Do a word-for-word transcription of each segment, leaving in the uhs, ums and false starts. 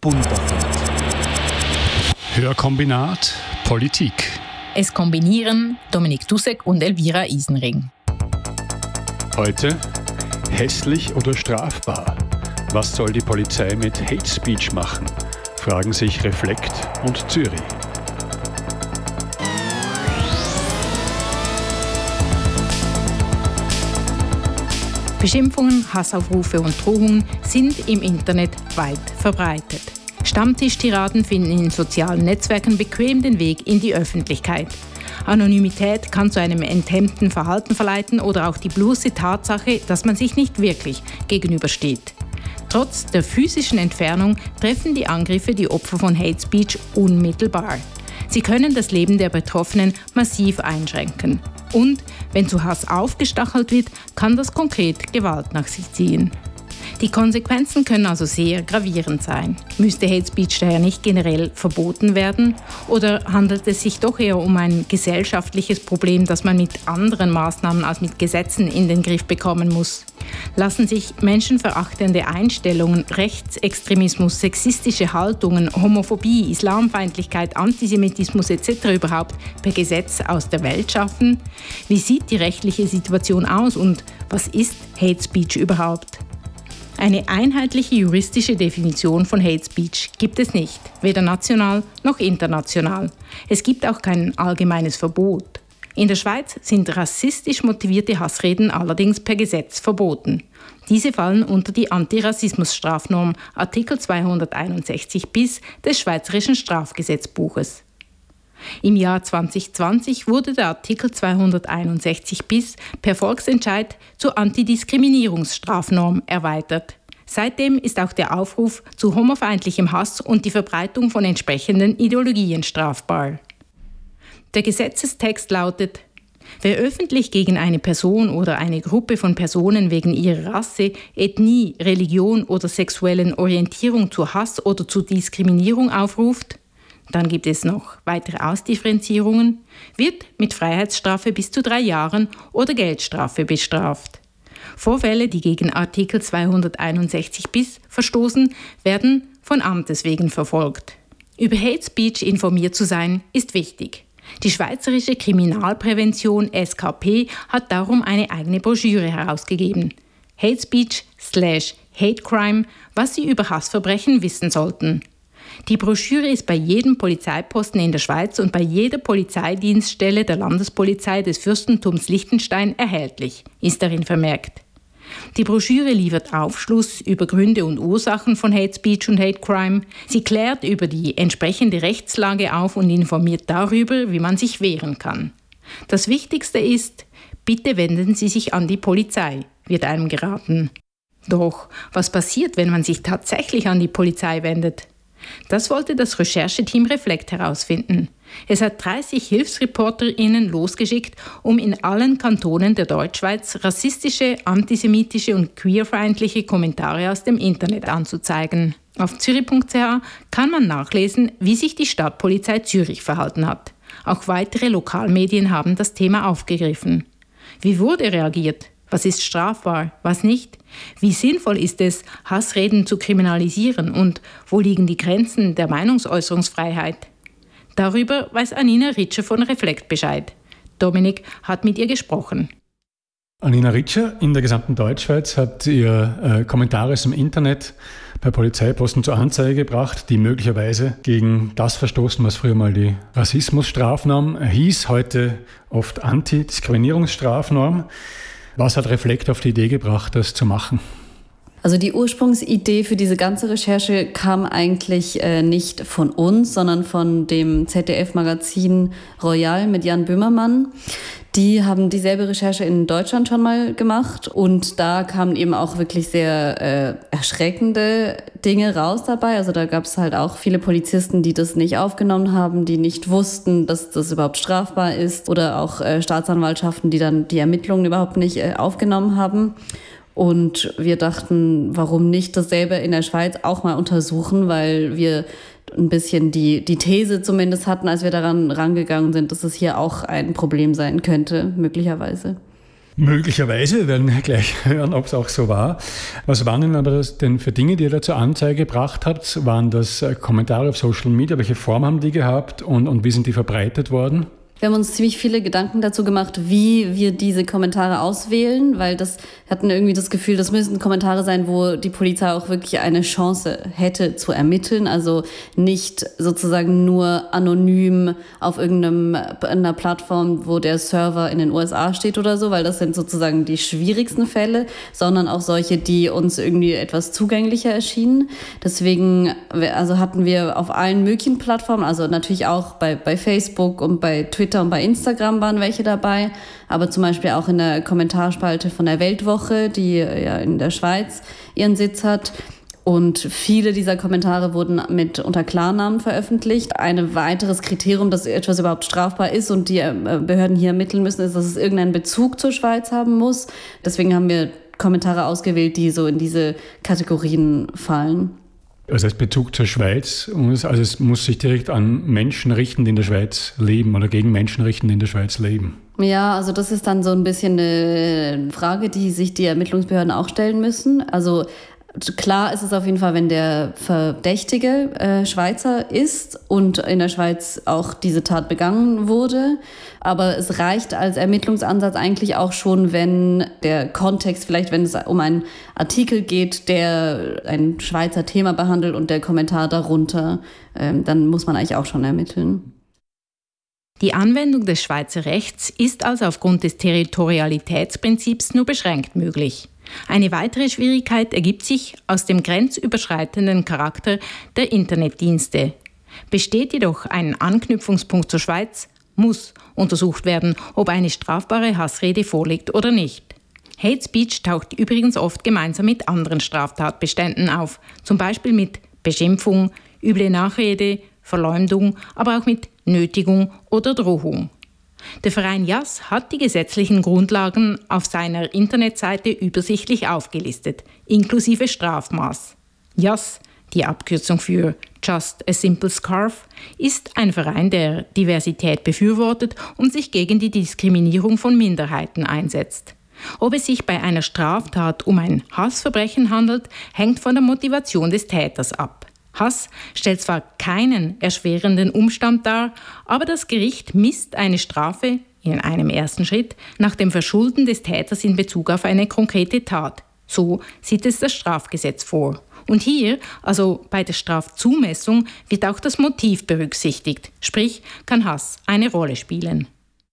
bunter wird. Hörkombinat Politik. Es kombinieren Dominik Dussek und Elvira Isenring. Heute hässlich oder strafbar? Was soll die Polizei mit Hate Speech machen? Fragen sich Reflekt und Zürich. Beschimpfungen, Hassaufrufe und Drohungen sind im Internet weit verbreitet. Stammtischtiraden finden in sozialen Netzwerken bequem den Weg in die Öffentlichkeit. Anonymität kann zu einem enthemmten Verhalten verleiten oder auch die bloße Tatsache, dass man sich nicht wirklich gegenübersteht. Trotz der physischen Entfernung treffen die Angriffe die Opfer von Hate Speech unmittelbar. Sie können das Leben der Betroffenen massiv einschränken. Und wenn zu Hass aufgestachelt wird, kann das konkret Gewalt nach sich ziehen. Die Konsequenzen können also sehr gravierend sein. Müsste Hate Speech daher nicht generell verboten werden? Oder handelt es sich doch eher um ein gesellschaftliches Problem, das man mit anderen Maßnahmen als mit Gesetzen in den Griff bekommen muss? Lassen sich menschenverachtende Einstellungen, Rechtsextremismus, sexistische Haltungen, Homophobie, Islamfeindlichkeit, Antisemitismus et cetera überhaupt per Gesetz aus der Welt schaffen? Wie sieht die rechtliche Situation aus und was ist Hate Speech überhaupt? Eine einheitliche juristische Definition von Hate Speech gibt es nicht, weder national noch international. Es gibt auch kein allgemeines Verbot. In der Schweiz sind rassistisch motivierte Hassreden allerdings per Gesetz verboten. Diese fallen unter die Antirassismusstrafnorm Artikel zweihunderteinundsechzig bis des Schweizerischen Strafgesetzbuches. Im Jahr zwanzig zwanzig wurde der Artikel zweihunderteinundsechzig bis per Volksentscheid zur Antidiskriminierungsstrafnorm erweitert. Seitdem ist auch der Aufruf zu homofeindlichem Hass und die Verbreitung von entsprechenden Ideologien strafbar. Der Gesetzestext lautet: Wer öffentlich gegen eine Person oder eine Gruppe von Personen wegen ihrer Rasse, Ethnie, Religion oder sexuellen Orientierung zu Hass oder zu Diskriminierung aufruft, dann gibt es noch weitere Ausdifferenzierungen, wird mit Freiheitsstrafe bis zu drei Jahren oder Geldstrafe bestraft. Vorfälle, die gegen Artikel zweihunderteinundsechzig bis verstoßen, werden von Amtes wegen verfolgt. Über Hate Speech informiert zu sein, ist wichtig. Die Schweizerische Kriminalprävention S K P hat darum eine eigene Broschüre herausgegeben. Hate Speech slash Hate Crime, was Sie über Hassverbrechen wissen sollten. Die Broschüre ist bei jedem Polizeiposten in der Schweiz und bei jeder Polizeidienststelle der Landespolizei des Fürstentums Liechtenstein erhältlich, ist darin vermerkt. Die Broschüre liefert Aufschluss über Gründe und Ursachen von Hate Speech und Hate Crime. Sie klärt über die entsprechende Rechtslage auf und informiert darüber, wie man sich wehren kann. Das Wichtigste ist, bitte wenden Sie sich an die Polizei, wird einem geraten. Doch was passiert, wenn man sich tatsächlich an die Polizei wendet? Das wollte das Rechercheteam Reflekt herausfinden. Es hat dreißig HilfsreporterInnen losgeschickt, um in allen Kantonen der Deutschschweiz rassistische, antisemitische und queerfeindliche Kommentare aus dem Internet anzuzeigen. Auf zürich punkt c h kann man nachlesen, wie sich die Stadtpolizei Zürich verhalten hat. Auch weitere Lokalmedien haben das Thema aufgegriffen. Wie wurde reagiert? Was ist strafbar, was nicht? Wie sinnvoll ist es, Hassreden zu kriminalisieren und wo liegen die Grenzen der Meinungsäußerungsfreiheit? Darüber weiß Anina Ritscher von Reflekt Bescheid. Dominik hat mit ihr gesprochen. Anina Ritscher in der gesamten Deutschschweiz hat ihr äh, Kommentare im Internet bei Polizeiposten zur Anzeige gebracht, die möglicherweise gegen das verstoßen, was früher mal die Rassismusstrafnorm hieß, heute oft Antidiskriminierungsstrafnorm. Was hat Reflekt auf die Idee gebracht, das zu machen? Also die Ursprungsidee für diese ganze Recherche kam eigentlich äh, nicht von uns, sondern von dem Z D F-Magazin Royal mit Jan Böhmermann. Die haben dieselbe Recherche in Deutschland schon mal gemacht und da kamen eben auch wirklich sehr äh, erschreckende Dinge raus dabei. Also da gab es halt auch viele Polizisten, die das nicht aufgenommen haben, die nicht wussten, dass das überhaupt strafbar ist oder auch äh, Staatsanwaltschaften, die dann die Ermittlungen überhaupt nicht äh, aufgenommen haben. Und wir dachten, warum nicht dasselbe in der Schweiz auch mal untersuchen, weil wir ein bisschen die, die These zumindest hatten, als wir daran rangegangen sind, dass es hier auch ein Problem sein könnte, möglicherweise. Möglicherweise, wir werden gleich hören, ob es auch so war. Was waren denn aber das denn für Dinge, die ihr da zur Anzeige gebracht habt? Waren das Kommentare auf Social Media? Welche Form haben die gehabt und, und wie sind die verbreitet worden? Wir haben uns ziemlich viele Gedanken dazu gemacht, wie wir diese Kommentare auswählen, weil das wir hatten irgendwie das Gefühl, das müssen Kommentare sein, wo die Polizei auch wirklich eine Chance hätte zu ermitteln. Also nicht sozusagen nur anonym auf irgendeiner Plattform, wo der Server in den U S A steht oder so, weil das sind sozusagen die schwierigsten Fälle, sondern auch solche, die uns irgendwie etwas zugänglicher erschienen. Deswegen also hatten wir auf allen möglichen Plattformen, also natürlich auch bei, bei Facebook und bei Twitter und bei Instagram waren welche dabei, aber zum Beispiel auch in der Kommentarspalte von der Weltwoche, die ja in der Schweiz ihren Sitz hat. Und viele dieser Kommentare wurden mit unter Klarnamen veröffentlicht. Ein weiteres Kriterium, dass etwas überhaupt strafbar ist und die Behörden hier ermitteln müssen, ist, dass es irgendeinen Bezug zur Schweiz haben muss. Deswegen haben wir Kommentare ausgewählt, die so in diese Kategorien fallen. Also als Bezug zur Schweiz, also es muss sich direkt an Menschen richten, die in der Schweiz leben oder gegen Menschen richten, die in der Schweiz leben. Ja, also das ist dann so ein bisschen eine Frage, die sich die Ermittlungsbehörden auch stellen müssen. Also klar ist es auf jeden Fall, wenn der Verdächtige äh, Schweizer ist und in der Schweiz auch diese Tat begangen wurde. Aber es reicht als Ermittlungsansatz eigentlich auch schon, wenn der Kontext, vielleicht wenn es um einen Artikel geht, der ein Schweizer Thema behandelt und der Kommentar darunter, ähm, dann muss man eigentlich auch schon ermitteln. Die Anwendung des Schweizer Rechts ist also aufgrund des Territorialitätsprinzips nur beschränkt möglich. Eine weitere Schwierigkeit ergibt sich aus dem grenzüberschreitenden Charakter der Internetdienste. Besteht jedoch ein Anknüpfungspunkt zur Schweiz, muss untersucht werden, ob eine strafbare Hassrede vorliegt oder nicht. Hate Speech taucht übrigens oft gemeinsam mit anderen Straftatbeständen auf, zum Beispiel mit Beschimpfung, üble Nachrede, Verleumdung, aber auch mit Nötigung oder Drohung. Der Verein Yass hat die gesetzlichen Grundlagen auf seiner Internetseite übersichtlich aufgelistet, inklusive Strafmaß. Yass, die Abkürzung für Just a Simple Scarf, ist ein Verein, der Diversität befürwortet und sich gegen die Diskriminierung von Minderheiten einsetzt. Ob es sich bei einer Straftat um ein Hassverbrechen handelt, hängt von der Motivation des Täters ab. Hass stellt zwar keinen erschwerenden Umstand dar, aber das Gericht misst eine Strafe in einem ersten Schritt nach dem Verschulden des Täters in Bezug auf eine konkrete Tat. So sieht es das Strafgesetz vor. Und hier, also bei der Strafzumessung, wird auch das Motiv berücksichtigt, sprich kann Hass eine Rolle spielen.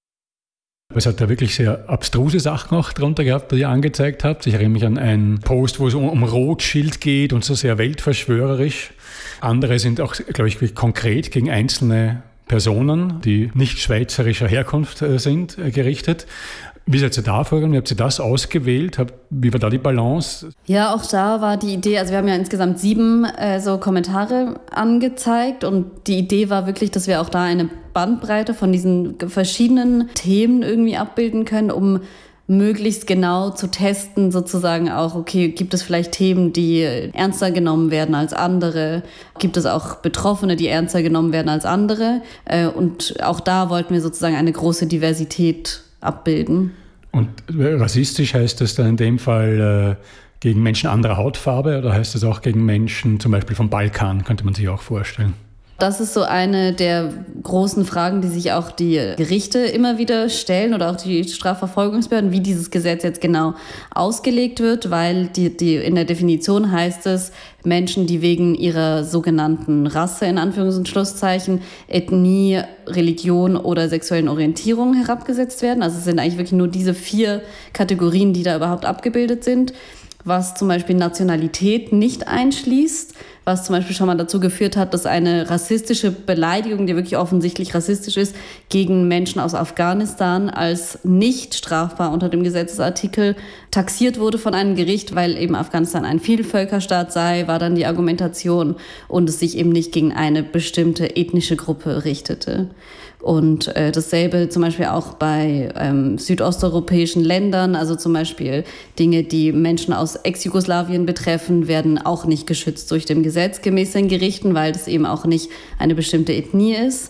Es hat da wirklich sehr abstruse Sachen auch drunter gehabt, die ihr angezeigt habt. Ich erinnere mich an einen Post, wo es um, um Rothschild geht und so sehr weltverschwörerisch. Andere sind auch, glaube ich, konkret gegen einzelne Personen, die nicht schweizerischer Herkunft sind, gerichtet. Wie seid ihr da vorgegangen? Wie habt ihr das ausgewählt? Wie war da die Balance? Ja, auch da war die Idee, also wir haben ja insgesamt sieben äh, so Kommentare angezeigt und die Idee war wirklich, dass wir auch da eine Bandbreite von diesen verschiedenen Themen irgendwie abbilden können, um möglichst genau zu testen, sozusagen auch, okay, gibt es vielleicht Themen, die ernster genommen werden als andere? Gibt es auch Betroffene, die ernster genommen werden als andere? Äh, und auch da wollten wir sozusagen eine große Diversität abbilden. Und rassistisch heißt das dann in dem Fall äh, gegen Menschen anderer Hautfarbe oder heißt das auch gegen Menschen zum Beispiel vom Balkan, könnte man sich auch vorstellen? Das ist so eine der großen Fragen, die sich auch die Gerichte immer wieder stellen oder auch die Strafverfolgungsbehörden, wie dieses Gesetz jetzt genau ausgelegt wird, weil die, die in der Definition heißt es, Menschen, die wegen ihrer sogenannten Rasse, in Anführungs- und Schlusszeichen, Ethnie, Religion oder sexuellen Orientierung herabgesetzt werden. Also es sind eigentlich wirklich nur diese vier Kategorien, die da überhaupt abgebildet sind, was zum Beispiel Nationalität nicht einschließt, was zum Beispiel schon mal dazu geführt hat, dass eine rassistische Beleidigung, die wirklich offensichtlich rassistisch ist, gegen Menschen aus Afghanistan als nicht strafbar unter dem Gesetzesartikel taxiert wurde von einem Gericht, weil eben Afghanistan ein Vielvölkerstaat sei, war dann die Argumentation und es sich eben nicht gegen eine bestimmte ethnische Gruppe richtete. Und äh, dasselbe zum Beispiel auch bei ähm, südosteuropäischen Ländern, also zum Beispiel Dinge, die Menschen aus Ex-Jugoslawien betreffen, werden auch nicht geschützt durch dem Gesetz gemäß den Gerichten, weil das eben auch nicht eine bestimmte Ethnie ist.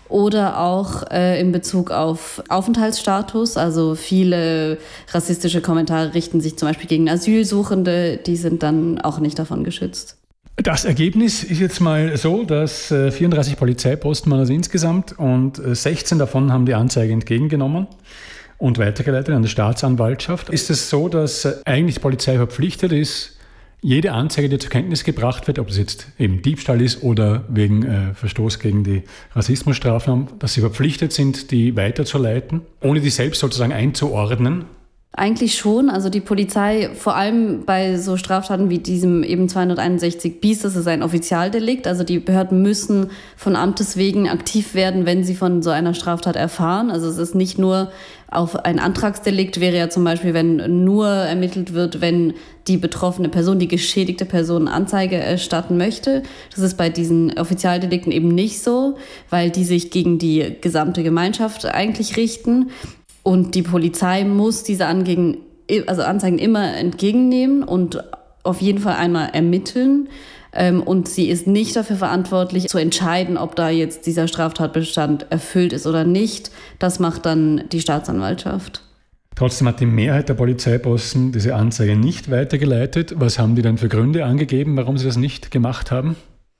oder auch äh, in Bezug auf Aufenthaltsstatus. Also viele rassistische Kommentare richten sich zum Beispiel gegen Asylsuchende, die sind dann auch nicht davon geschützt. Das Ergebnis ist jetzt mal so, dass vierunddreißig Polizeiposten waren es insgesamt und sechzehn davon haben die Anzeige entgegengenommen und weitergeleitet an die Staatsanwaltschaft. Ist es so, dass eigentlich die Polizei verpflichtet ist, jede Anzeige, die zur Kenntnis gebracht wird, ob das jetzt eben Diebstahl ist oder wegen äh, Verstoß gegen die Rassismusstrafnorm, dass sie verpflichtet sind, die weiterzuleiten, ohne die selbst sozusagen einzuordnen? Eigentlich schon. Also die Polizei, vor allem bei so Straftaten wie diesem eben zweihunderteinundsechzig bis, das ist ein Offizialdelikt. Also die Behörden müssen von Amtes wegen aktiv werden, wenn sie von so einer Straftat erfahren. Also es ist nicht nur auf ein Antragsdelikt, wäre ja zum Beispiel, wenn nur ermittelt wird, wenn die betroffene Person, die geschädigte Person Anzeige erstatten möchte. Das ist bei diesen Offizialdelikten eben nicht so, weil die sich gegen die gesamte Gemeinschaft eigentlich richten. Und die Polizei muss diese Angegen, also Anzeigen immer entgegennehmen und auf jeden Fall einmal ermitteln. Und sie ist nicht dafür verantwortlich, zu entscheiden, ob da jetzt dieser Straftatbestand erfüllt ist oder nicht. Das macht dann die Staatsanwaltschaft. Trotzdem hat die Mehrheit der Polizeiposten diese Anzeige nicht weitergeleitet. Was haben die denn für Gründe angegeben, warum sie das nicht gemacht haben?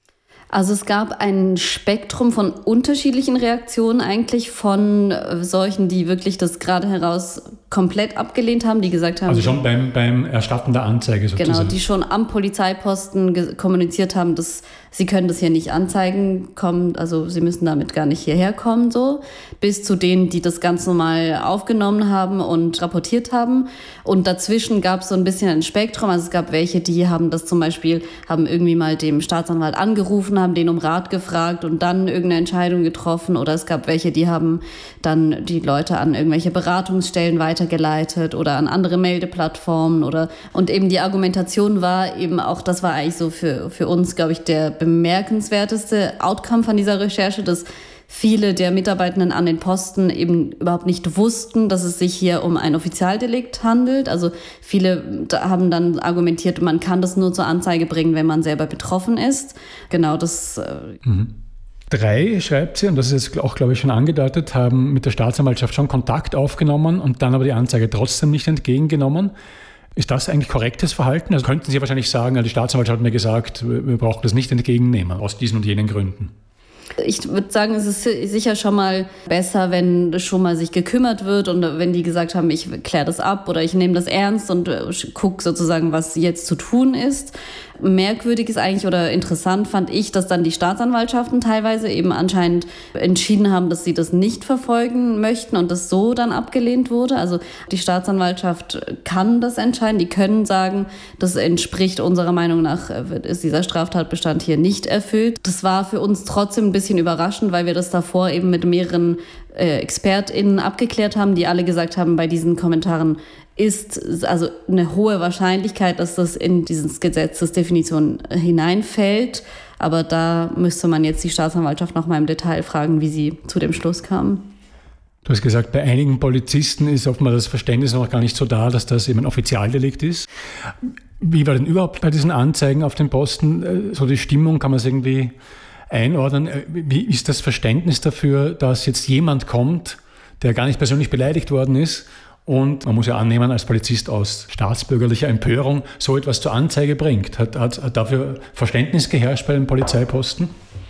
Also es gab ein Spektrum von unterschiedlichen Reaktionen eigentlich, von solchen, die wirklich das gerade heraus komplett abgelehnt haben, die gesagt haben... Also schon beim, beim Erstatten der Anzeige sozusagen. Genau, die schon am Polizeiposten ge- kommuniziert haben, dass sie können das hier nicht anzeigen, kommen, also sie müssen damit gar nicht hierher kommen, so. Bis zu denen, die das ganz normal aufgenommen haben und rapportiert haben. Und dazwischen gab es so ein bisschen ein Spektrum. Also es gab welche, die haben das zum Beispiel, haben irgendwie mal dem Staatsanwalt angerufen, haben den um Rat gefragt und dann irgendeine Entscheidung getroffen. Oder es gab welche, die haben dann die Leute an irgendwelche Beratungsstellen weitergeleitet oder an andere Meldeplattformen oder, und eben die Argumentation war eben auch, das war eigentlich so für, für uns, glaube ich, der bemerkenswerteste Outcome von dieser Recherche, dass viele der Mitarbeitenden an den Posten eben überhaupt nicht wussten, dass es sich hier um ein Offizialdelikt handelt. Also viele haben dann argumentiert, man kann das nur zur Anzeige bringen, wenn man selber betroffen ist. Genau, das... Mhm. Drei, schreibt sie, und das ist jetzt auch, glaube ich, schon angedeutet, haben mit der Staatsanwaltschaft schon Kontakt aufgenommen und dann aber die Anzeige trotzdem nicht entgegengenommen. Ist das eigentlich korrektes Verhalten? Also könnten Sie wahrscheinlich sagen, die Staatsanwaltschaft hat mir gesagt, wir brauchen das nicht entgegennehmen, aus diesen und jenen Gründen. Ich würde sagen, es ist sicher schon mal besser, wenn schon mal sich gekümmert wird und wenn die gesagt haben, ich kläre das ab oder ich nehme das ernst und gucke sozusagen, was jetzt zu tun ist. Merkwürdig ist eigentlich oder interessant fand ich, dass dann die Staatsanwaltschaften teilweise eben anscheinend entschieden haben, dass sie das nicht verfolgen möchten und das so dann abgelehnt wurde. Also die Staatsanwaltschaft kann das entscheiden. Die können sagen, das entspricht unserer Meinung nach, ist dieser Straftatbestand hier nicht erfüllt. Das war für uns trotzdem ein bisschen überraschend, weil wir das davor eben mit mehreren äh, ExpertInnen abgeklärt haben, die alle gesagt haben, bei diesen Kommentaren ist also eine hohe Wahrscheinlichkeit, dass das in dieses Gesetzesdefinition hineinfällt. Aber da müsste man jetzt die Staatsanwaltschaft noch mal im Detail fragen, wie sie zu dem Schluss kam. Du hast gesagt, bei einigen Polizisten ist offenbar das Verständnis noch gar nicht so da, dass das eben ein Offizialdelikt ist. Wie war denn überhaupt bei diesen Anzeigen auf den Posten so die Stimmung? Kann man es irgendwie einordnen? Wie ist das Verständnis dafür, dass jetzt jemand kommt, der gar nicht persönlich beleidigt worden ist und man muss ja annehmen, als Polizist aus staatsbürgerlicher Empörung so etwas zur Anzeige bringt? Hat, hat, hat dafür Verständnis geherrscht bei den Polizeiposten?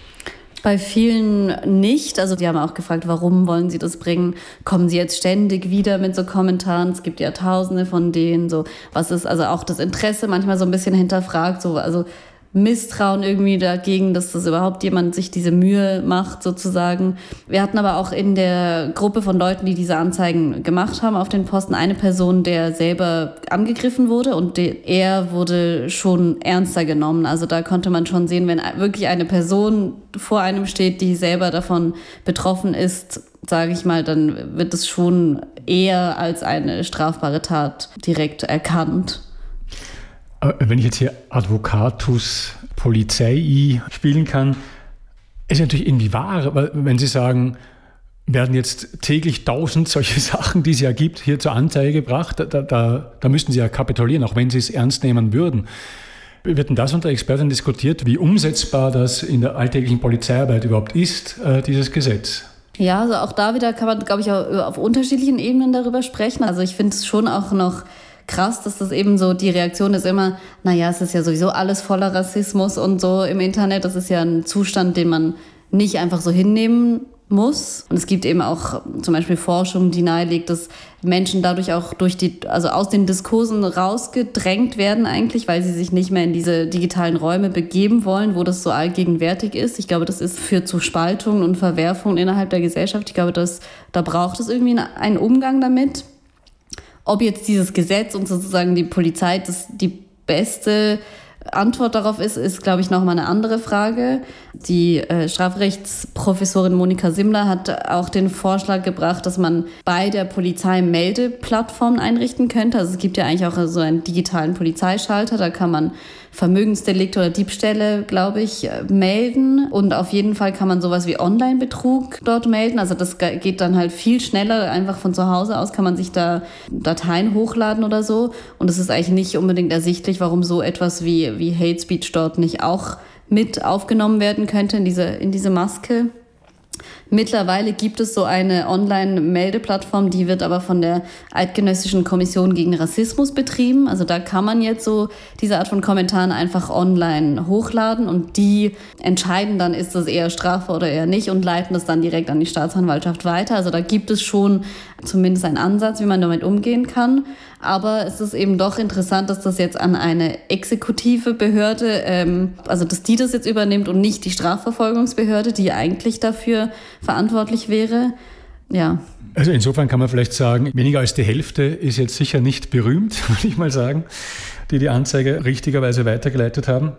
Bei vielen nicht. Also die haben auch gefragt, warum wollen sie das bringen? Kommen sie jetzt ständig wieder mit so Kommentaren? Es gibt ja Tausende von denen. So, was ist also auch das Interesse manchmal so ein bisschen hinterfragt? So, also Misstrauen irgendwie dagegen, dass das überhaupt jemand sich diese Mühe macht sozusagen. Wir hatten aber auch in der Gruppe von Leuten, die diese Anzeigen gemacht haben auf den Posten, eine Person, der selber angegriffen wurde und der, er wurde schon ernster genommen. Also da konnte man schon sehen, wenn wirklich eine Person vor einem steht, die selber davon betroffen ist, sage ich mal, dann wird es schon eher als eine strafbare Tat direkt erkannt. Wenn ich jetzt hier Advocatus Polizei spielen kann, ist natürlich irgendwie wahr, weil wenn Sie sagen, werden jetzt täglich tausend solche Sachen, die es ja gibt, hier zur Anzeige gebracht, da, da, da müssten Sie ja kapitulieren, auch wenn Sie es ernst nehmen würden. Wird denn das unter Experten diskutiert, wie umsetzbar das in der alltäglichen Polizeiarbeit überhaupt ist, äh, dieses Gesetz? Ja, also auch da wieder kann man, glaube ich, auch auf unterschiedlichen Ebenen darüber sprechen. Also ich finde es schon auch noch krass, dass das eben so, die Reaktion ist immer, naja, es ist ja sowieso alles voller Rassismus und so im Internet. Das ist ja ein Zustand, den man nicht einfach so hinnehmen muss. Und es gibt eben auch zum Beispiel Forschung, die nahelegt, dass Menschen dadurch auch durch die, also aus den Diskursen rausgedrängt werden eigentlich, weil sie sich nicht mehr in diese digitalen Räume begeben wollen, wo das so allgegenwärtig ist. Ich glaube, das ist führt zu Spaltungen und Verwerfungen innerhalb der Gesellschaft. Ich glaube, das, da braucht es irgendwie einen Umgang damit. Ob jetzt dieses Gesetz und sozusagen die Polizei das die beste Antwort darauf ist, ist, glaube ich, nochmal eine andere Frage. Die äh, Strafrechtsprofessorin Monika Simmler hat auch den Vorschlag gebracht, dass man bei der Polizei Meldeplattformen einrichten könnte. Also es gibt ja eigentlich auch so einen digitalen Polizeischalter, da kann man Vermögensdelikte oder Diebstähle, glaube ich, melden. Und auf jeden Fall kann man sowas wie Online-Betrug dort melden. Also das geht dann halt viel schneller. Einfach von zu Hause aus kann man sich da Dateien hochladen oder so. Und es ist eigentlich nicht unbedingt ersichtlich, warum so etwas wie, wie Hate Speech dort nicht auch mit aufgenommen werden könnte in diese, in diese Maske. Mittlerweile gibt es so eine Online-Meldeplattform, die wird aber von der Eidgenössischen Kommission gegen Rassismus betrieben. Also da kann man jetzt so diese Art von Kommentaren einfach online hochladen und die entscheiden dann, ist das eher strafbar oder eher nicht und leiten das dann direkt an die Staatsanwaltschaft weiter. Also da gibt es schon zumindest einen Ansatz, wie man damit umgehen kann. Aber es ist eben doch interessant, dass das jetzt an eine exekutive Behörde, ähm, also dass die das jetzt übernimmt und nicht die Strafverfolgungsbehörde, die eigentlich dafür verantwortlich wäre. Ja. Also insofern kann man vielleicht sagen, weniger als die Hälfte ist jetzt sicher nicht berühmt, würde ich mal sagen, die die Anzeige richtigerweise weitergeleitet haben.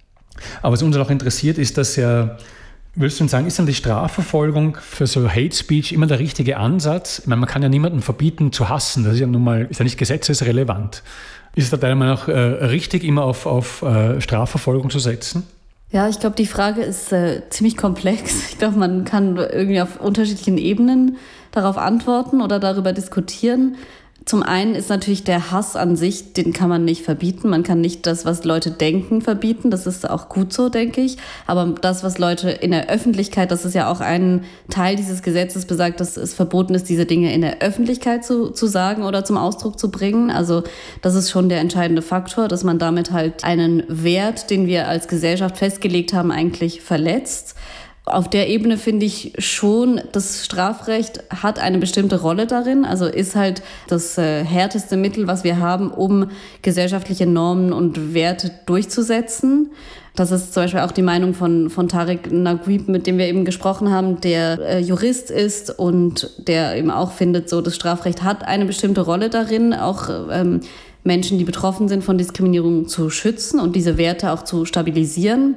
Aber was uns auch interessiert, ist, dass ja, würdest du sagen, ist dann die Strafverfolgung für so Hate Speech immer der richtige Ansatz? Ich meine, man kann ja niemanden verbieten zu hassen, das ist ja nun mal, ist ja nicht gesetzesrelevant. Ist es da deiner Meinung nach äh, richtig, immer auf, auf äh, Strafverfolgung zu setzen? Ja, ich glaube, die Frage ist äh, ziemlich komplex. Ich glaube, man kann irgendwie auf unterschiedlichen Ebenen darauf antworten oder darüber diskutieren. Zum einen ist natürlich der Hass an sich, den kann man nicht verbieten. Man kann nicht das, was Leute denken, verbieten. Das ist auch gut so, denke ich. Aber das, was Leute in der Öffentlichkeit, das ist ja auch ein Teil dieses Gesetzes, besagt, dass es verboten ist, diese Dinge in der Öffentlichkeit zu, zu sagen oder zum Ausdruck zu bringen. Also das ist schon der entscheidende Faktor, dass man damit halt einen Wert, den wir als Gesellschaft festgelegt haben, eigentlich verletzt. Auf der Ebene finde ich schon, das Strafrecht hat eine bestimmte Rolle darin, also ist halt das äh, härteste Mittel, was wir haben, um gesellschaftliche Normen und Werte durchzusetzen. Das ist zum Beispiel auch die Meinung von, von Tarek Naguib, mit dem wir eben gesprochen haben, der äh, Jurist ist und der eben auch findet, so das Strafrecht hat eine bestimmte Rolle darin, auch ähm, Menschen, die betroffen sind von Diskriminierung, zu schützen und diese Werte auch zu stabilisieren.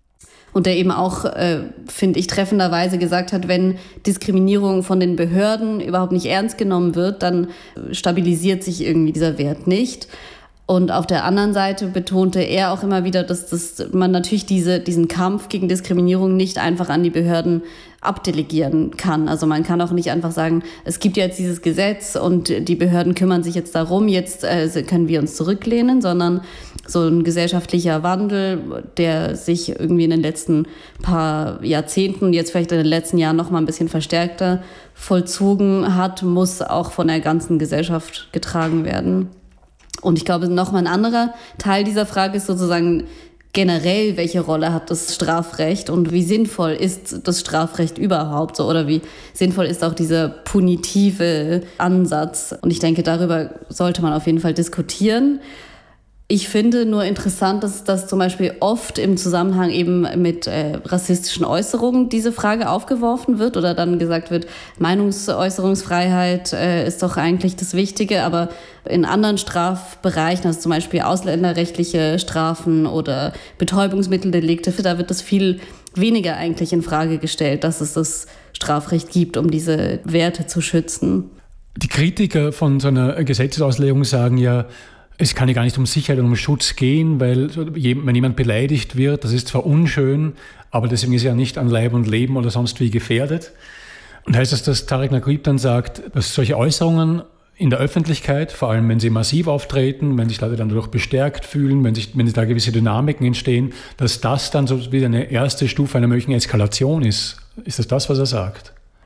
Und der eben auch, äh, finde ich, treffenderweise gesagt hat, wenn Diskriminierung von den Behörden überhaupt nicht ernst genommen wird, dann stabilisiert sich irgendwie dieser Wert nicht. Und auf der anderen Seite betonte er auch immer wieder, dass, das, man natürlich diese, diesen Kampf gegen Diskriminierung nicht einfach an die Behörden abdelegieren kann. Also man kann auch nicht einfach sagen, es gibt jetzt dieses Gesetz und die Behörden kümmern sich jetzt darum, jetzt äh, können wir uns zurücklehnen, sondern so ein gesellschaftlicher Wandel, der sich irgendwie in den letzten paar Jahrzehnten, jetzt vielleicht in den letzten Jahren noch mal ein bisschen verstärkter vollzogen hat, muss auch von der ganzen Gesellschaft getragen werden. Und ich glaube, noch mal ein anderer Teil dieser Frage ist sozusagen generell, welche Rolle hat das Strafrecht und wie sinnvoll ist das Strafrecht überhaupt so oder wie sinnvoll ist auch dieser punitive Ansatz. Und ich denke, darüber sollte man auf jeden Fall diskutieren. Ich finde nur interessant, dass das zum Beispiel oft im Zusammenhang eben mit äh, rassistischen Äußerungen diese Frage aufgeworfen wird oder dann gesagt wird, Meinungsäußerungsfreiheit äh, ist doch eigentlich das Wichtige, aber in anderen Strafbereichen, also zum Beispiel ausländerrechtliche Strafen oder Betäubungsmitteldelikte, da wird das viel weniger eigentlich in Frage gestellt, dass es das Strafrecht gibt, um diese Werte zu schützen. Die Kritiker von so einer Gesetzesauslegung sagen ja, es kann ja gar nicht um Sicherheit und um Schutz gehen, weil wenn jemand beleidigt wird, das ist zwar unschön, aber deswegen ist er ja nicht an Leib und Leben oder sonst wie gefährdet. Und heißt das, dass Tarek Naguib dann sagt, dass solche Äußerungen in der Öffentlichkeit, vor allem wenn sie massiv auftreten, wenn sich Leute dann dadurch bestärkt fühlen, wenn, sich, wenn da gewisse Dynamiken entstehen, dass das dann so wie eine erste Stufe einer möglichen Eskalation ist? Ist das das, was er sagt?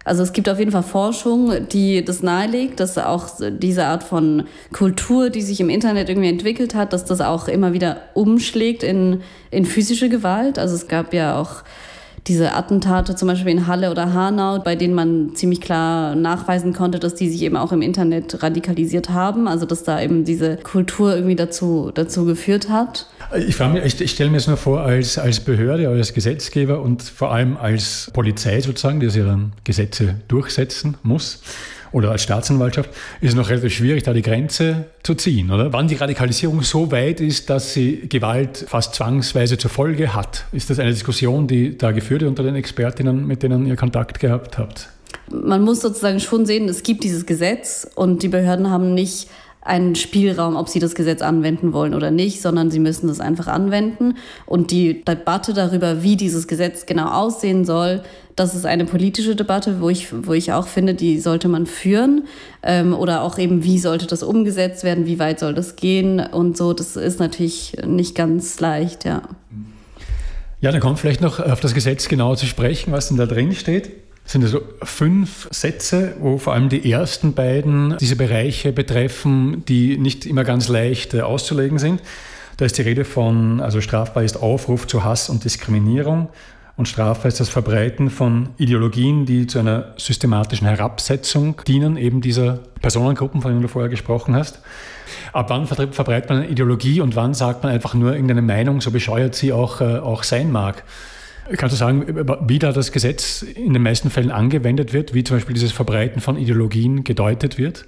Also es gibt auf jeden Fall Forschung, die das nahelegt, dass auch diese Art von Kultur, die sich im Internet irgendwie entwickelt hat, dass das auch immer wieder umschlägt in, in physische Gewalt. Also es gab ja auch diese Attentate zum Beispiel in Halle oder Hanau, bei denen man ziemlich klar nachweisen konnte, dass die sich eben auch im Internet radikalisiert haben. Also dass da eben diese Kultur irgendwie dazu, dazu geführt hat. Ich, frage mich, ich, ich stelle mir es nur vor, als, als Behörde, als Gesetzgeber und vor allem als Polizei sozusagen, die ja dann Gesetze durchsetzen muss, oder als Staatsanwaltschaft, ist es noch relativ schwierig, da die Grenze zu ziehen, oder? Wann die Radikalisierung so weit ist, dass sie Gewalt fast zwangsweise zur Folge hat. Ist das eine Diskussion, die da geführt wird unter den Expertinnen, mit denen ihr Kontakt gehabt habt? Man muss sozusagen schon sehen, es gibt dieses Gesetz und die Behörden haben nicht einen Spielraum, ob sie das Gesetz anwenden wollen oder nicht, sondern sie müssen das einfach anwenden. Und die Debatte darüber, wie dieses Gesetz genau aussehen soll, das ist eine politische Debatte, wo ich, wo ich auch finde, die sollte man führen. Ähm, oder auch eben, wie sollte das umgesetzt werden, wie weit soll das gehen und so. Das ist natürlich nicht ganz leicht, ja. Ja, dann kommt vielleicht noch auf das Gesetz genauer zu sprechen, was denn da drin steht. Es sind also fünf Sätze, wo vor allem die ersten beiden diese Bereiche betreffen, die nicht immer ganz leicht äh, auszulegen sind. Da ist die Rede von, also strafbar ist Aufruf zu Hass und Diskriminierung und strafbar ist das Verbreiten von Ideologien, die zu einer systematischen Herabsetzung dienen, eben dieser Personengruppen, von denen du vorher gesprochen hast. Ab wann verbreitet man eine Ideologie und wann sagt man einfach nur irgendeine Meinung, so bescheuert sie auch, äh, auch sein mag? Kannst du sagen, wie da das Gesetz in den meisten Fällen angewendet wird, wie zum Beispiel dieses Verbreiten von Ideologien gedeutet wird?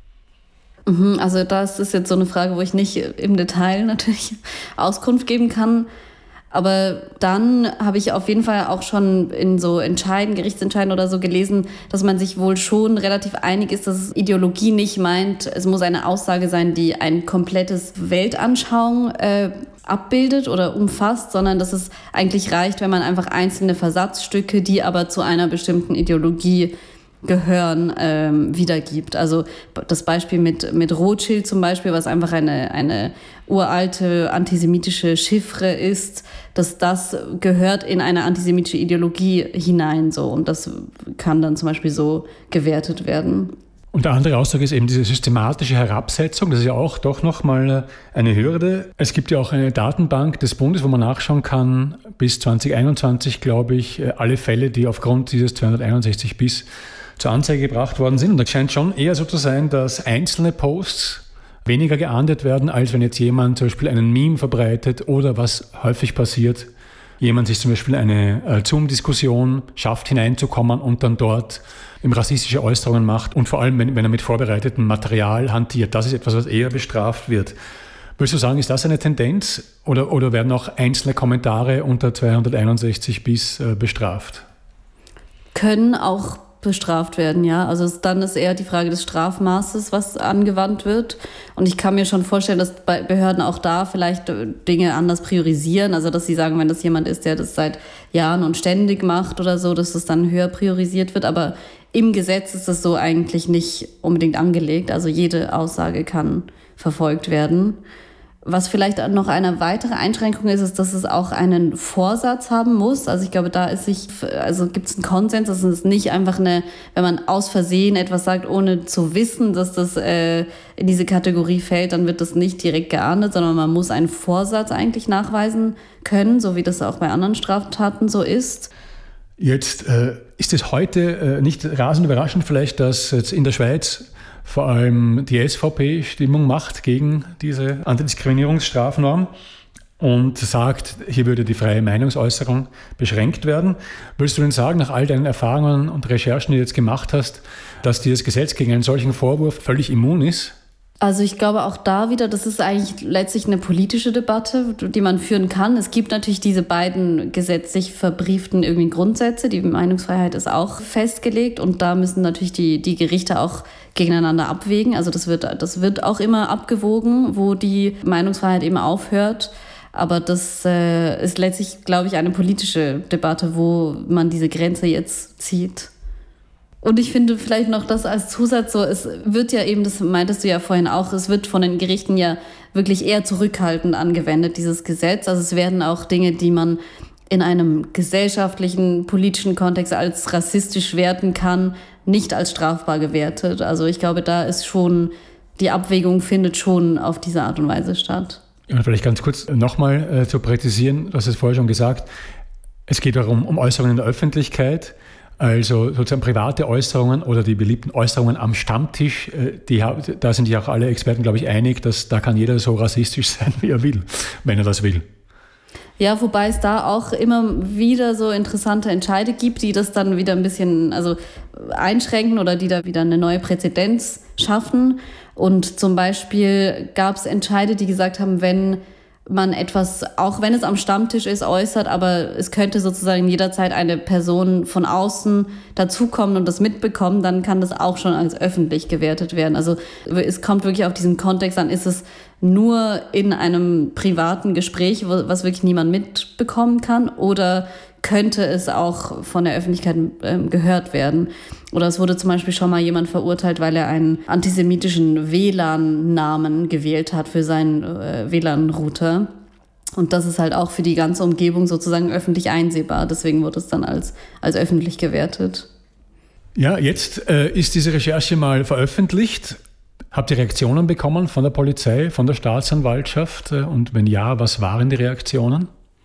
Also das ist jetzt so eine Frage, wo ich nicht im Detail natürlich Auskunft geben kann. Aber dann habe ich auf jeden Fall auch schon in so Entscheiden, Gerichtsentscheiden oder so gelesen, dass man sich wohl schon relativ einig ist, dass Ideologie nicht meint, es muss eine Aussage sein, die ein komplettes Weltanschauung äh, abbildet oder umfasst, sondern dass es eigentlich reicht, wenn man einfach einzelne Versatzstücke, die aber zu einer bestimmten Ideologie gehören, ähm, wiedergibt. Also das Beispiel mit, mit Rothschild zum Beispiel, was einfach eine, eine uralte antisemitische Chiffre ist, dass das gehört in eine antisemitische Ideologie hinein so und das kann dann zum Beispiel so gewertet werden. Und der andere Ausdruck ist eben diese systematische Herabsetzung. Das ist ja auch doch nochmal eine Hürde. Es gibt ja auch eine Datenbank des Bundes, wo man nachschauen kann, bis zwanzig einundzwanzig, glaube ich, alle Fälle, die aufgrund dieses zweihunderteinundsechzig bis zur Anzeige gebracht worden sind. Und da scheint schon eher so zu sein, dass einzelne Posts weniger geahndet werden, als wenn jetzt jemand zum Beispiel einen Meme verbreitet oder was häufig passiert, jemand sich zum Beispiel eine Zoom-Diskussion schafft, hineinzukommen und dann dort im rassistische Äußerungen macht und vor allem, wenn, wenn er mit vorbereitetem Material hantiert. Das ist etwas, was eher bestraft wird. Würdest du sagen, ist das eine Tendenz oder, oder werden auch einzelne Kommentare unter zweihunderteinundsechzig bis äh, bestraft? Können auch bestraft werden, ja. Also es, dann ist eher die Frage des Strafmaßes, was angewandt wird. Und ich kann mir schon vorstellen, dass bei Behörden auch da vielleicht Dinge anders priorisieren. Also dass sie sagen, wenn das jemand ist, der das seit Jahren und ständig macht oder so, dass das dann höher priorisiert wird. Aber im Gesetz ist das so eigentlich nicht unbedingt angelegt. Also jede Aussage kann verfolgt werden. Was vielleicht noch eine weitere Einschränkung ist, ist, dass es auch einen Vorsatz haben muss. Also ich glaube, da ist sich, also gibt es einen Konsens, dass es nicht einfach eine, wenn man aus Versehen etwas sagt, ohne zu wissen, dass das äh, in diese Kategorie fällt, dann wird das nicht direkt geahndet, sondern man muss einen Vorsatz eigentlich nachweisen können, so wie das auch bei anderen Straftaten so ist. Jetzt äh, ist es heute äh, nicht rasend überraschend vielleicht, dass jetzt in der Schweiz vor allem die S V P Stimmung macht gegen diese Antidiskriminierungsstrafnorm und sagt, hier würde die freie Meinungsäußerung beschränkt werden. Würdest du denn sagen, nach all deinen Erfahrungen und Recherchen, die du jetzt gemacht hast, dass dieses Gesetz gegen einen solchen Vorwurf völlig immun ist? Also ich glaube auch da wieder, das ist eigentlich letztlich eine politische Debatte, die man führen kann. Es gibt natürlich diese beiden gesetzlich verbrieften irgendwie Grundsätze. Die Meinungsfreiheit ist auch festgelegt und da müssen natürlich die, die Gerichte auch gegeneinander abwägen. Also das wird, das wird auch immer abgewogen, wo die Meinungsfreiheit eben aufhört. Aber das äh, ist letztlich, glaube ich, eine politische Debatte, wo man diese Grenze jetzt zieht. Und ich finde vielleicht noch das als Zusatz so, es wird ja eben, das meintest du ja vorhin auch, es wird von den Gerichten ja wirklich eher zurückhaltend angewendet, dieses Gesetz. Also es werden auch Dinge, die man in einem gesellschaftlichen, politischen Kontext als rassistisch werten kann, nicht als strafbar gewertet. Also ich glaube, da ist schon, die Abwägung findet schon auf diese Art und Weise statt. Ja, vielleicht ganz kurz nochmal äh, zu präzisieren, du hast es vorher schon gesagt, es geht darum, um Äußerungen in der Öffentlichkeit, also sozusagen private Äußerungen oder die beliebten Äußerungen am Stammtisch, die, da sind sich auch alle Experten, glaube ich, einig, dass da kann jeder so rassistisch sein, wie er will, wenn er das will. Ja, wobei es da auch immer wieder so interessante Entscheide gibt, die das dann wieder ein bisschen also einschränken oder die da wieder eine neue Präzedenz schaffen. Und zum Beispiel gab es Entscheide, die gesagt haben, wenn man etwas, auch wenn es am Stammtisch ist, äußert, aber es könnte sozusagen jederzeit eine Person von außen dazukommen und das mitbekommen, dann kann das auch schon als öffentlich gewertet werden. Also es kommt wirklich auf diesen Kontext an, ist es nur in einem privaten Gespräch, was wirklich niemand mitbekommen kann, oder könnte es auch von der Öffentlichkeit äh, gehört werden. Oder es wurde zum Beispiel schon mal jemand verurteilt, weil er einen antisemitischen W L A N-Namen gewählt hat für seinen äh, W L A N-Router. Und das ist halt auch für die ganze Umgebung sozusagen öffentlich einsehbar. Deswegen wurde es dann als, als öffentlich gewertet. Ja, jetzt äh, ist diese Recherche mal veröffentlicht. Habt ihr Reaktionen bekommen von der Polizei, von der Staatsanwaltschaft? Und wenn ja, was waren die Reaktionen?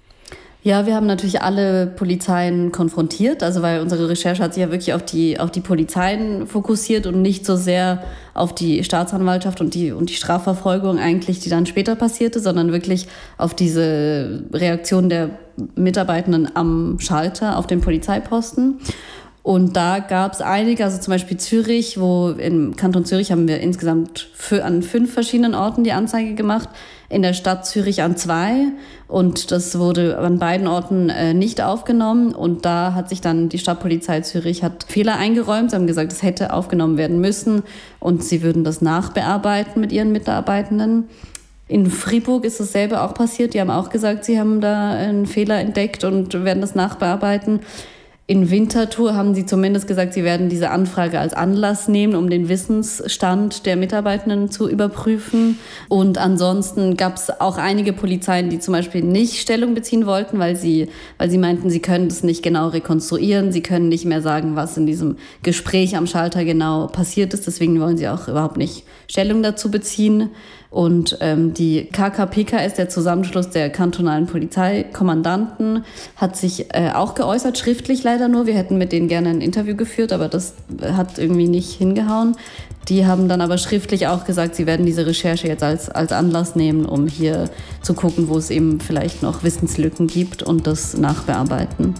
Ja, wir haben natürlich alle Polizeien konfrontiert, also weil unsere Recherche hat sich ja wirklich auf die, auf die Polizeien fokussiert und nicht so sehr auf die Staatsanwaltschaft und die, und die Strafverfolgung eigentlich, die dann später passierte, sondern wirklich auf diese Reaktion der Mitarbeitenden am Schalter, auf den Polizeiposten. Und da gab es einige, also zum Beispiel Zürich, wo im Kanton Zürich haben wir insgesamt für, an fünf verschiedenen Orten die Anzeige gemacht, in der Stadt Zürich an zwei, und das wurde an beiden Orten äh, nicht aufgenommen, und da hat sich dann die Stadtpolizei Zürich hat Fehler eingeräumt, sie haben gesagt, es hätte aufgenommen werden müssen und sie würden das nachbearbeiten mit ihren Mitarbeitenden. In Fribourg ist dasselbe auch passiert, die haben auch gesagt, sie haben da einen Fehler entdeckt und werden das nachbearbeiten. In Winterthur haben sie zumindest gesagt, sie werden diese Anfrage als Anlass nehmen, um den Wissensstand der Mitarbeitenden zu überprüfen. Und ansonsten gab es auch einige Polizeien, die zum Beispiel nicht Stellung beziehen wollten, weil sie, weil sie meinten, sie können das nicht genau rekonstruieren. Sie können nicht mehr sagen, was in diesem Gespräch am Schalter genau passiert ist. Deswegen wollen sie auch überhaupt nicht Stellung dazu beziehen. Und ähm, die K K P K S, der Zusammenschluss der kantonalen Polizeikommandanten, hat sich äh, auch geäußert, schriftlich leider nur. Wir hätten mit denen gerne ein Interview geführt, aber das hat irgendwie nicht hingehauen. Die haben dann aber schriftlich auch gesagt, sie werden diese Recherche jetzt als, als Anlass nehmen, um hier zu gucken, wo es eben vielleicht noch Wissenslücken gibt und das nachbearbeiten.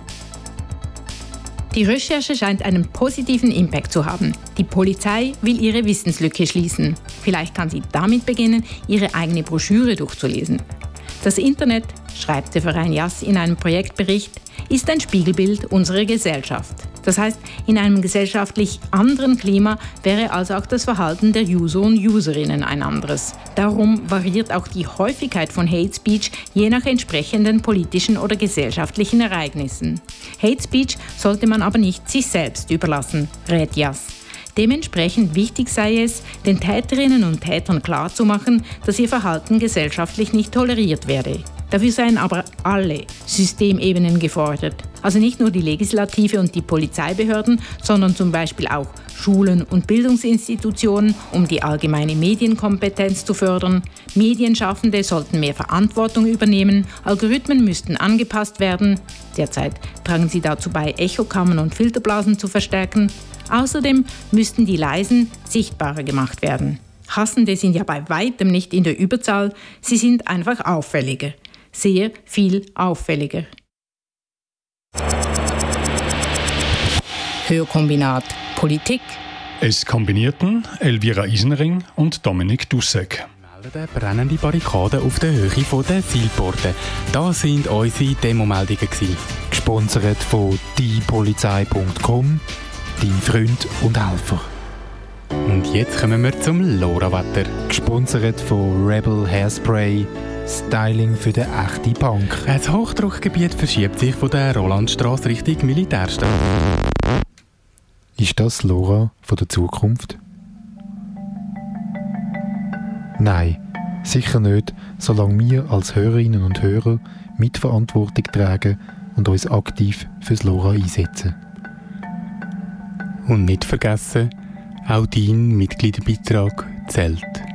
Die Recherche scheint einen positiven Impact zu haben. Die Polizei will ihre Wissenslücke schließen. Vielleicht kann sie damit beginnen, ihre eigene Broschüre durchzulesen. Das Internet, schreibt der Verein Yass in einem Projektbericht, ist ein Spiegelbild unserer Gesellschaft. Das heißt, in einem gesellschaftlich anderen Klima wäre also auch das Verhalten der User und Userinnen ein anderes. Darum variiert auch die Häufigkeit von Hate Speech je nach entsprechenden politischen oder gesellschaftlichen Ereignissen. Hate Speech sollte man aber nicht sich selbst überlassen, rät Yass. Dementsprechend wichtig sei es, den Täterinnen und Tätern klarzumachen, dass ihr Verhalten gesellschaftlich nicht toleriert werde. Dafür seien aber alle Systemebenen gefordert. Also nicht nur die Legislative und die Polizeibehörden, sondern zum Beispiel auch Schulen und Bildungsinstitutionen, um die allgemeine Medienkompetenz zu fördern. Medienschaffende sollten mehr Verantwortung übernehmen, Algorithmen müssten angepasst werden. Derzeit tragen sie dazu bei, Echokammern und Filterblasen zu verstärken. Außerdem müssten die Leisen sichtbarer gemacht werden. Hassende sind ja bei weitem nicht in der Überzahl, sie sind einfach auffälliger. Sehr viel auffälliger. Hörkombinat Politik. Es kombinierten Elvira Isenring und Dominik Dussek. Brennende Barrikaden auf der Höhe der Zielporte. Das sind unsere Demomeldungen. Gesponsert von die polizei punkt com, dein Freund und Helfer. Und jetzt kommen wir zum LoRaWetter. Gesponsert von Rebel Hairspray, Styling für den echten Punk. Das Hochdruckgebiet verschiebt sich von der Rolandstrasse Richtung Militärstadt. Ist das LoRa von der Zukunft? Nein, sicher nicht, solange wir als Hörerinnen und Hörer Mitverantwortung tragen und uns aktiv fürs LoRa einsetzen. Und nicht vergessen, auch dein Mitgliederbeitrag zählt.